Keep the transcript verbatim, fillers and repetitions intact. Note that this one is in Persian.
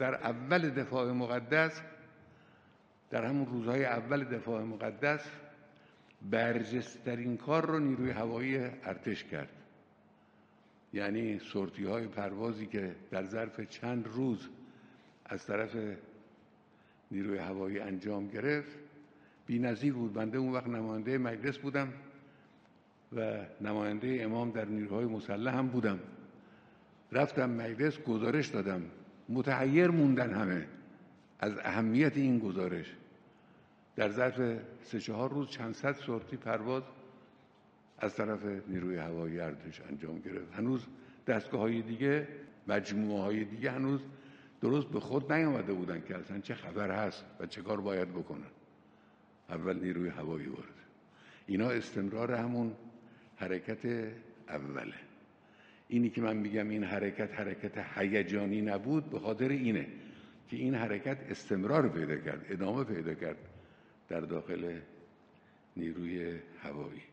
در اول دفاع مقدس، در همون روزهای اول دفاع مقدس، برجسترین کار رو نیروی هوایی ارتش کرد. یعنی سورتی های پروازی که در ظرف چند روز از طرف نیروی هوایی انجام گرفت بی‌نظیر بود. بنده اون وقت نماینده مجلس بودم و نماینده امام در نیروهای مسلح هم بودم. رفتم مجلس گزارش دادم، متحیر موندن همه از اهمیت این گزارش. در ظرف سه چهار روز چند صد سورتی پرواز از طرف نیروی هوایی ارتش انجام گرفت. هنوز دستگاه‌های دیگه، مجموعه‌های دیگه هنوز درست به خود نیامده بودن که اصلا چه خبر هست و چه کار باید بکنن. اول نیروی هوایی وارد. اینا استمرار همون حرکت اوله. اینی که من میگم این حرکت حرکت هیجانی نبود، به خاطر اینه که این حرکت استمرار پیدا کرد، ادامه پیدا کرد در داخل نیروی هوایی.